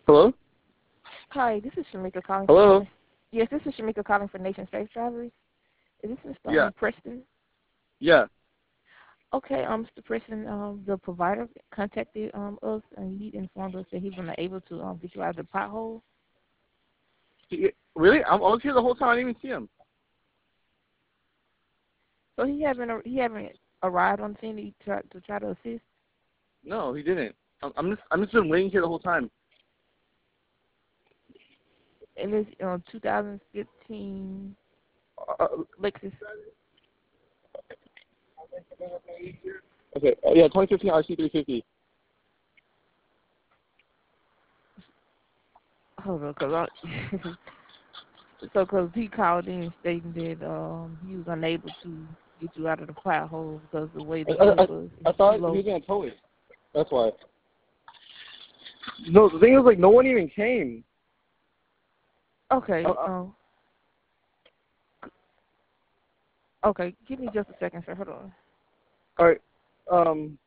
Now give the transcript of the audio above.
Hello? Hi, this is Shamika calling Hello? for. Yes, this is Shamika calling for Nation Space Travelers. Is this Mr. Yeah. Preston? Yeah. Okay, Mr. Preston, the provider contacted us and he informed us that he was not able to get you out of the pothole. Really? I was here the whole time. I didn't even see him. So he haven't arrived on scene to try to assist. No, he didn't. I'm just been waiting here the whole time. And it's 2015 Uh, Lexus. okay. Yeah, 2015 RC350. Hold on, cause because he called in stating that he was unable to get you out of the pothole because the way I, the I, I vehicle is I too thought he low. was gonna tow it. That's why. No, the thing is, like, no one even came. Okay. Okay. Give me just a second, sir. Hold on. All right.